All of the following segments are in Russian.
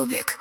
кубик.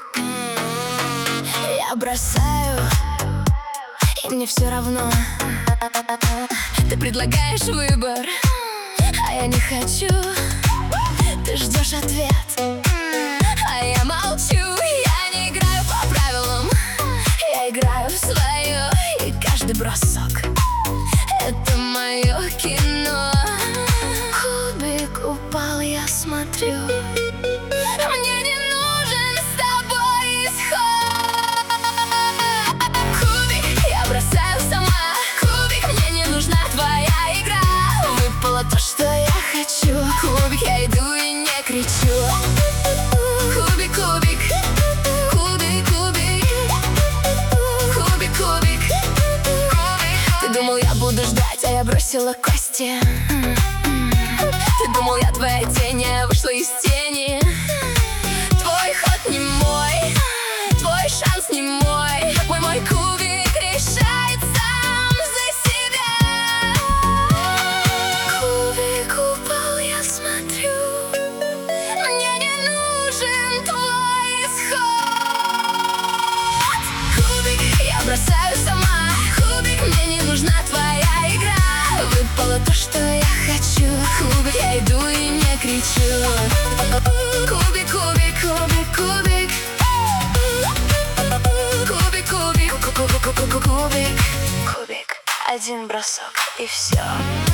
Я бросаю, и мне все равно. Ты предлагаешь выбор, а я не хочу. Ты ждешь ответ, а я молчу. Я не играю по правилам, я играю в свое. И каждый бросок — это мое кино. Кубик упал, я смотрю. Мне не нужен с тобой исход. Кубик, я бросаю сама. Кубик, мне не нужна твоя игра. Выпало то, что я хочу. Кубик, я иду и не кричу. Кубик, кубик, кубик, кубик, кубик, кубик, кубик. Ты думал, я буду ждать, а я бросила кости. Ты думал, я твоя тень, а я вышла из тени. Твой ход не мой, твой шанс не мой. Мой кубик решает сам за себя. Кубик упал, я смотрю. Мне не нужен твой исход. Кубик, я бросаю сама. Кубик, мне не нужна твоя игра. Выпало то, что я хочу. Кубик, я иду и не кричу. Кубик, кубик, кубик, кубик. Кубик, кубик, кубик, кубик. Один бросок и все.